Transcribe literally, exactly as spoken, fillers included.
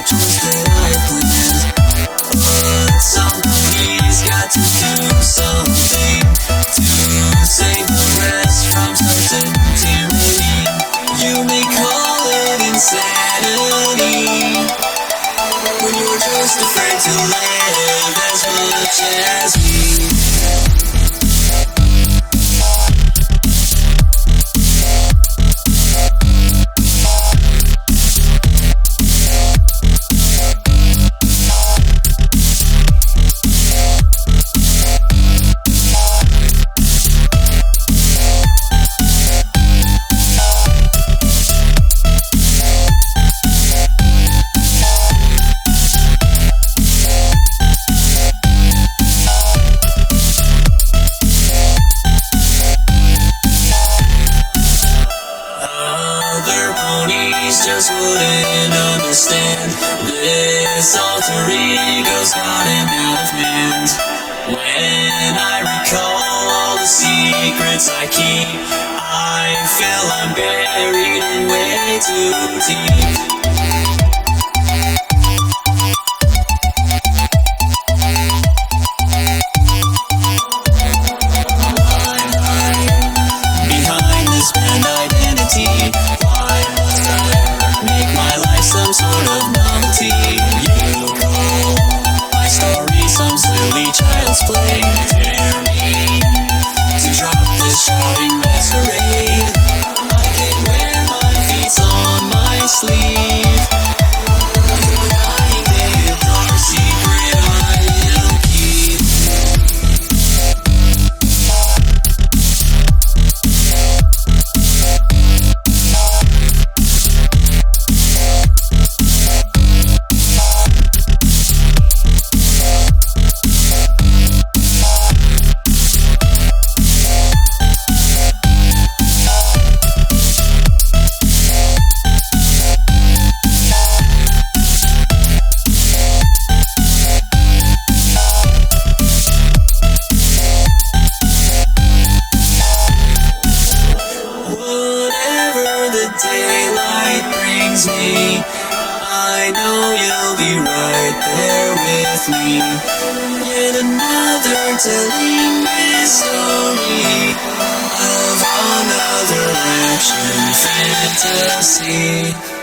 choice that I planned. But somebody's got to do something to save the rest from certain tyranny. You may call it insanity when you're just afraid to live as much as me. Just wouldn't understand. This alter ego's gotten out of hand. When I recall all the secrets I keep, I feel I'm buried in way too deep. Behind this brand identity, why must I make my life some sort of novelty? You call my story some silly child's play. Dare me to drop this shouting masquerade. I can wear my feet on my sleeve. Your dying day, a dark secret I will keep. Daylight brings me, I know you'll be right there with me. Yet another telling this story of another action fantasy.